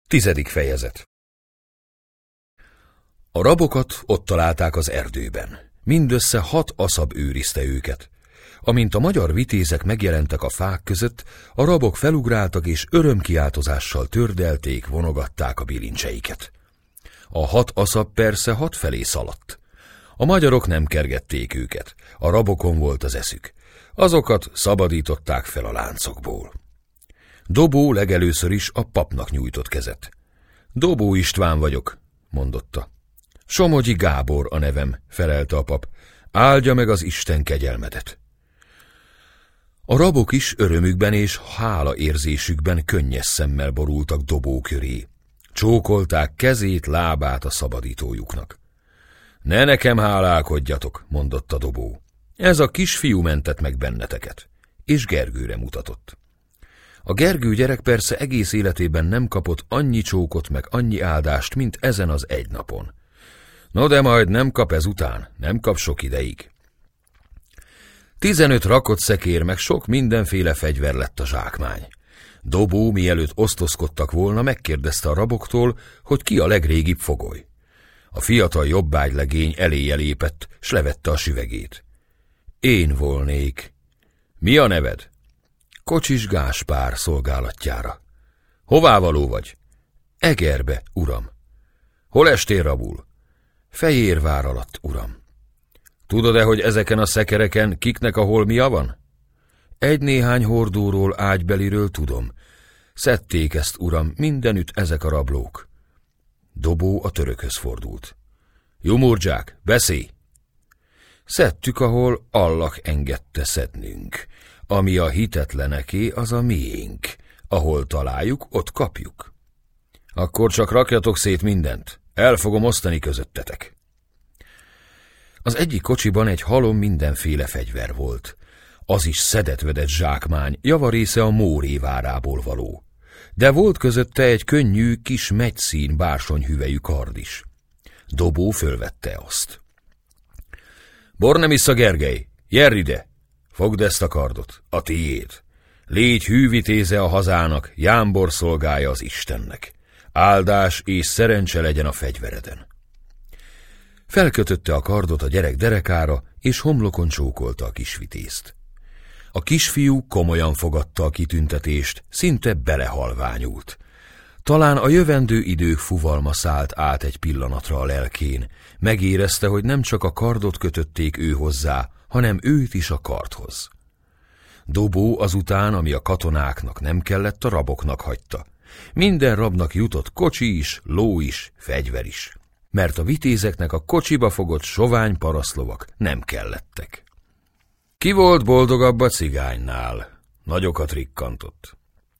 10. fejezet. A rabokat ott találták az erdőben. Mindössze 6 aszab őrizte őket. Amint a magyar vitézek megjelentek a fák között, a rabok felugráltak és örömkiáltozással tördelték, vonogatták a bilincseiket. A 6 aszab persze 6 felé szaladt. A magyarok nem kergették őket, a rabokon volt az eszük. Azokat szabadították fel a láncokból. Dobó legelőször is a papnak nyújtott kezet. Dobó István vagyok, mondotta. Somogyi Gábor a nevem, felelte a pap. Áldja meg az Isten kegyelmedet. A rabok is örömükben és hálaérzésükben könnyes szemmel borultak Dobó köré. Csókolták kezét, lábát a szabadítójuknak. Ne nekem hálálkodjatok, mondotta Dobó. Ez a kisfiú mentett meg benneteket. És Gergőre mutatott. A Gergő gyerek persze egész életében nem kapott annyi csókot meg annyi áldást, mint ezen az egy napon. No de majd nem kap ezután, nem kap sok ideig. 15 rakott szekér meg sok mindenféle fegyver lett a zsákmány. Dobó, mielőtt osztozkodtak volna, megkérdezte a raboktól, hogy ki a legrégibb fogoly. A fiatal jobbágylegény eléje lépett, s levette a süvegét. Én volnék. Mi a neved? Kocsis Gáspár szolgálatjára. Hová való vagy? Egerbe, uram. Hol estél rabul? Fejérvár alatt, uram. Tudod-e, hogy ezeken a szekereken kiknek a holmia van? Egy-néhány hordóról, ágybeliről tudom. Szedték ezt, uram, mindenütt ezek a rablók. Dobó a törökhöz fordult. Jumurdzsák, beszélj! Szedtük, ahol Allah engedte szednünk. Ami a hitetleneké, az a miénk. Ahol találjuk, ott kapjuk. Akkor csak rakjatok szét mindent. El fogom osztani közöttetek. Az egyik kocsiban egy halom mindenféle fegyver volt. Az is szedett-vedett zsákmány, javarésze a Móré várából való. De volt közötte egy könnyű, kis megyszín bársonyhüvelyű kard is. Dobó fölvette azt. Bornemissza Gergely, jerr ide! Fogd ezt a kardot, a tiéd. Légy hűvitéze a hazának, jámbor szolgája az Istennek. Áldás és szerencse legyen a fegyvereden. Felkötötte a kardot a gyerek derekára, és homlokon csókolta a kisvitézt. A kisfiú komolyan fogadta a kitüntetést, szinte belehalványult. Talán a jövendő idők fuvalma szállt át egy pillanatra a lelkén, megérezte, hogy nem csak a kardot kötötték ő hozzá, hanem őt is a kardhoz. Dobó azután, ami a katonáknak nem kellett, a raboknak hagyta. Minden rabnak jutott kocsi is, ló is, fegyver is, mert a vitézeknek a kocsiba fogott sovány parasztlovak nem kellettek. Ki volt boldogabb a cigánynál? Nagyokat rikkantott.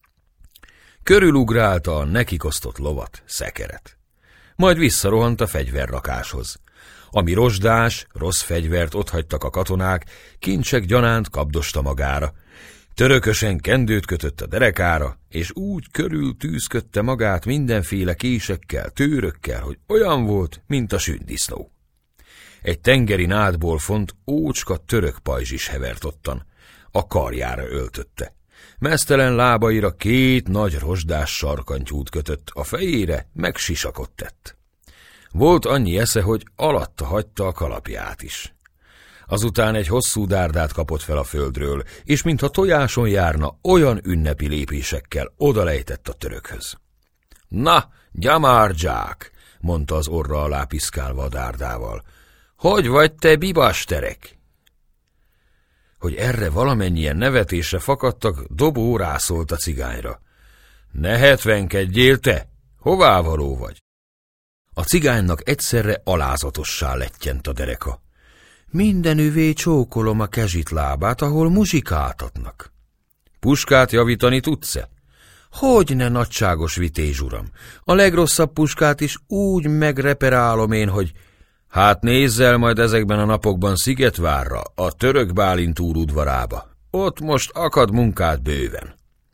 Körülugrálta a nekikosztott lovat, szekeret. Majd visszarohant a fegyverrakáshoz. Ami rozsdás, rossz fegyvert otthagytak a katonák, kincsek gyanánt kapdosta magára. Törökösen kendőt kötött a derekára, és úgy körül tűzködte magát mindenféle késekkel, tőrökkel, hogy olyan volt, mint a sündisznó. Egy tengeri nádból font ócska török pajzs is hevert ottan. A karjára öltötte. Meztelen lábaira 2 nagy rozsdás sarkantyút kötött, a fejére meg sisakot tett. Volt annyi esze, hogy alatta hagyta a kalapját is. Azután egy hosszú dárdát kapott fel a földről, és mintha tojáson járna, olyan ünnepi lépésekkel odalejtett a törökhöz. Na, gyamárdzsák, mondta az orra alá piszkálva a dárdával. Hogy vagy te, bibasterek? Hogy erre valamennyien nevetésre fakadtak, Dobó rászólt a cigányra. Ne hetvenkedjél te! Hová való vagy? A cigánynak egyszerre alázatossá lettyent a dereka. Mindenüvé csókolom a kezsit lábát, ahol muzsikáltatnak. Puskát javítani tudsz-e? Hogyne, nagyságos vitéz uram, a legrosszabb puskát is úgy megreperálom én, hogy... Hát nézz el majd ezekben a napokban Szigetvárra, a török Bálint úr udvarába. Ott most akad munkát bőven.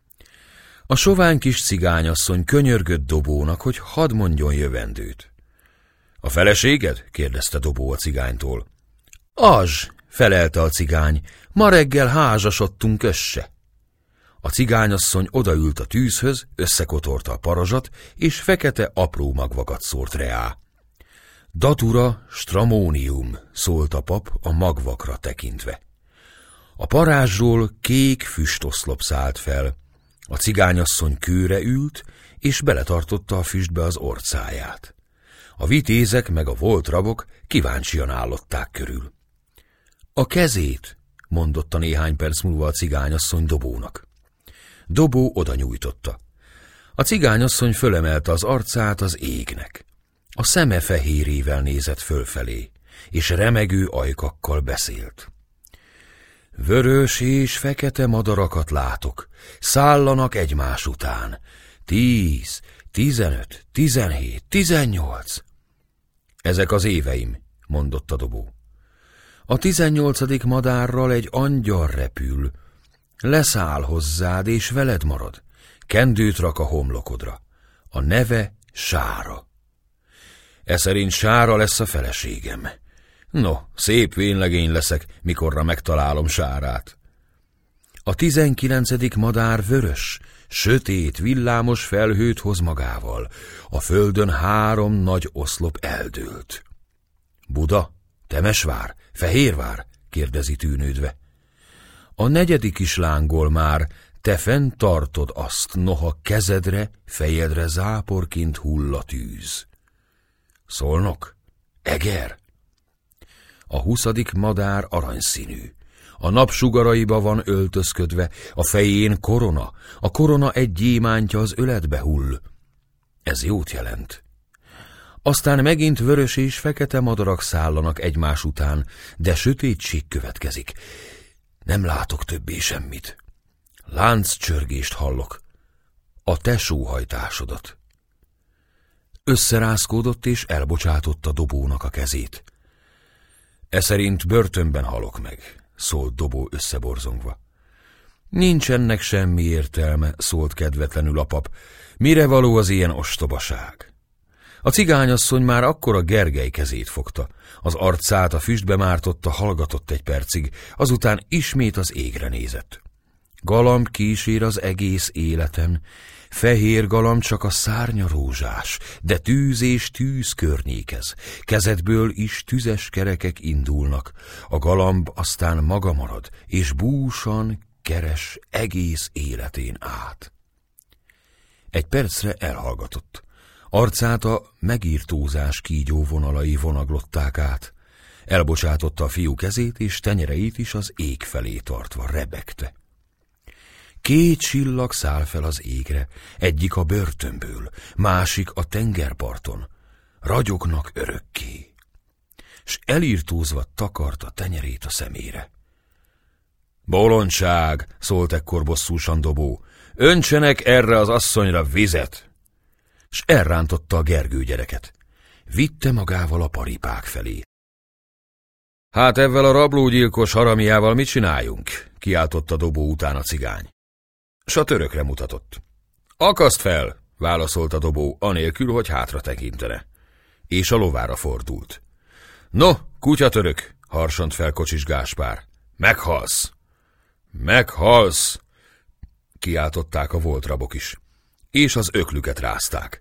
A sovány kis cigányasszony könyörgött Dobónak, hogy hadd mondjon jövendőt. A feleséged? kérdezte Dobó a cigánytól. Az, felelte a cigány, ma reggel házasodtunk össze. A cigányasszony odaült a tűzhöz, összekotorta a parazsat, és fekete apró magvakat szórt reá. Datura stramonium, szólt a pap a magvakra tekintve. A parázsról kék füstoszlop szállt fel. A cigányasszony kőre ült, és beletartotta a füstbe az orcáját. A vitézek meg a volt rabok kíváncsian állották körül. A kezét, mondotta néhány perc múlva a cigányasszony Dobónak. Dobó oda nyújtotta. A cigányasszony fölemelte az arcát az égnek. A szeme fehérével nézett fölfelé, és remegő ajkakkal beszélt. Vörös és fekete madarakat látok, szállanak egymás után. 10, 15, 17, 18. Ezek az éveim, mondotta Dobó. A 18. madárral egy angyal repül, leszáll hozzád és veled marad, kendőt rak a homlokodra. A neve Sára. Eszerint Sára lesz a feleségem. No, szép vénlegény leszek, mikorra megtalálom Sárát. A 19. madár vörös, sötét, villámos felhőt hoz magával. A földön 3 nagy oszlop eldőlt. Buda, Temesvár, Fehérvár? Kérdezi tűnődve. A 4. is lángol már, te fenn tartod azt, noha kezedre, fejedre záporként hull a tűz. Szolnok? Eger? A 20. madár aranyszínű. A napsugaraiba van öltözködve, a fején korona, a korona egy gyémántja az öletbe hull. Ez jót jelent. Aztán megint vörös és fekete madarak szállanak egymás után, de sötétség következik. Nem látok többé semmit. Lánccsörgést hallok. A te sóhajtásodat. Összerázkódott és elbocsátotta Dobónak a kezét. Eszerint börtönben halok meg, szólt Dobó összeborzongva. Nincs ennek semmi értelme, szólt kedvetlenül a pap. Mire való az ilyen ostobaság? A cigányasszony már akkor a Gergely kezét fogta. Az arcát a füstbe mártotta, hallgatott egy percig, azután ismét az égre nézett. Galamb kísér az egész életen, fehér galamb csak a szárnya rózsás, de tűz és tűz környékez. Kezedből is tüzes kerekek indulnak, a galamb aztán maga marad, és búsan keres egész életén át. Egy percre elhallgatott. Arcát a megírtózás kígyó vonalai vonaglották át. Elbocsátotta a fiú kezét, és tenyereit is az ég felé tartva rebegte. 2 csillag száll fel az égre, egyik a börtönből, másik a tengerparton. Ragyognak örökké. S elírtózva takarta tenyerét a szemére. Bolondság, szólt ekkor bosszúsan Dobó. Öntsenek erre az asszonyra vizet! S elrántotta a Gergő gyereket. Vitte magával a paripák felé. Hát evvel a rablógyilkos haramiával mit csináljunk? Kiáltotta Dobó után a cigány. S a törökre mutatott. Akaszt fel, válaszolta Dobó, anélkül, hogy hátra tekintene. És a lovára fordult. No, kutyatörök, harsant fel Kocsis Gáspár. Meghalsz! Meghalsz! Kiáltották a volt rabok is. És az öklüket rázták.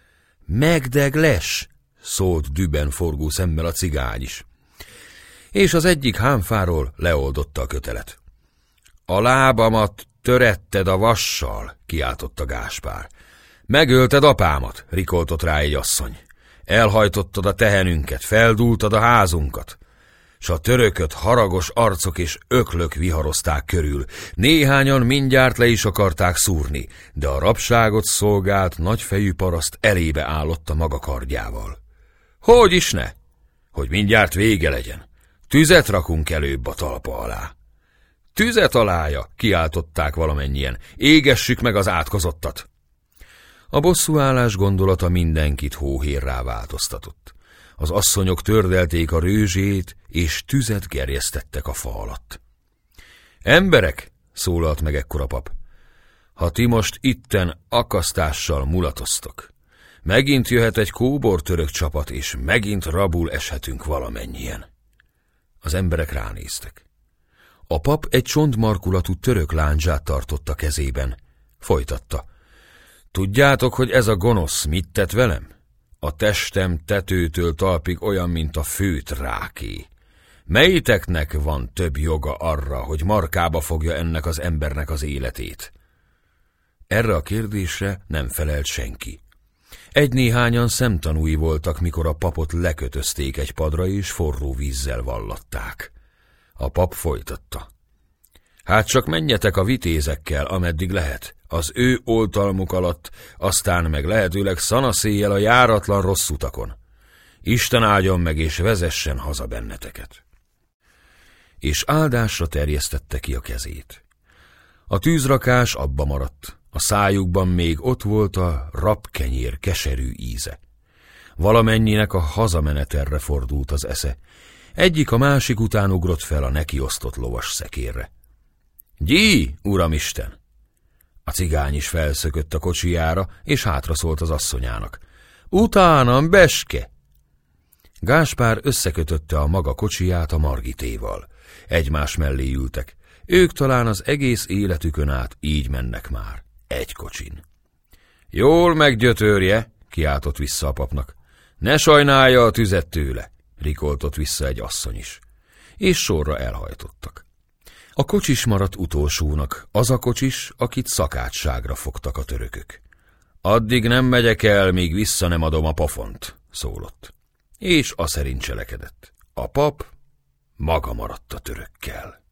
Megdegles! Szólt düben forgó szemmel a cigány is. És az egyik hámfáról leoldotta a kötelet. A lábamat töretted a vassal, kiáltotta Gáspár. Megölted apámat, rikoltott rá egy asszony. Elhajtottad a tehenünket, feldúltad a házunkat. S a törököt haragos arcok és öklök viharozták körül. Néhányan mindjárt le is akarták szúrni, de a rabságot szolgált nagyfejű paraszt elébe állott a maga kardjával. Hogy is ne? Hogy mindjárt vége legyen. Tüzet rakunk előbb a talpa alá. Tüzet alája, kiáltották valamennyien. Égessük meg az átkozottat. A bosszúállás gondolata mindenkit hóhérrá változtatott. Az asszonyok tördelték a rőzsét, és tüzet gerjesztettek a fa alatt. Emberek, szólalt meg ekkor a pap, ha ti most itten akasztással mulatoztok, megint jöhet egy kóbortörök csapat, és megint rabul eshetünk valamennyien. Az emberek ránéztek. A pap egy csontmarkulatú török lándzsát tartott a kezében. Folytatta. Tudjátok, hogy ez a gonosz mit tett velem? A testem tetőtől talpig olyan, mint a főt ráké. Melyiteknek van több joga arra, hogy markába fogja ennek az embernek az életét? Erre a kérdésre nem felelt senki. Egy-néhányan szemtanúi voltak, mikor a papot lekötözték egy padra és forró vízzel vallatták. A pap folytatta. Hát csak menjetek a vitézekkel, ameddig lehet, az ő oltalmuk alatt, aztán meg lehetőleg szanaszéjjel a járatlan rossz utakon. Isten áldjon meg és vezessen haza benneteket. És áldásra terjesztette ki a kezét. A tűzrakás abba maradt, a szájukban még ott volt a rabkenyér keserű íze. Valamennyinek a hazamenetelre fordult az esze. Egyik a másik után ugrott fel a nekiosztott lovas szekérre. Gyí, uramisten! A cigány is felszökött a kocsijára, és hátraszólt az asszonyának. Utánam, beske! Gáspár összekötötte a maga kocsiját a Margitéval. Egymás mellé ültek. Ők talán az egész életükön át így mennek már. Egy kocsin. Jól meggyötörje, kiáltott vissza a papnak. Ne sajnálja a tüzet tőle, rikoltott vissza egy asszony is. És sorra elhajtottak. A kocsis maradt utolsónak, az a kocsis, akit szakácsságra fogtak a törökök. Addig nem megyek el, míg vissza nem adom a pofont, szólott. És aszerint cselekedett. A pap maga maradt a törökkel.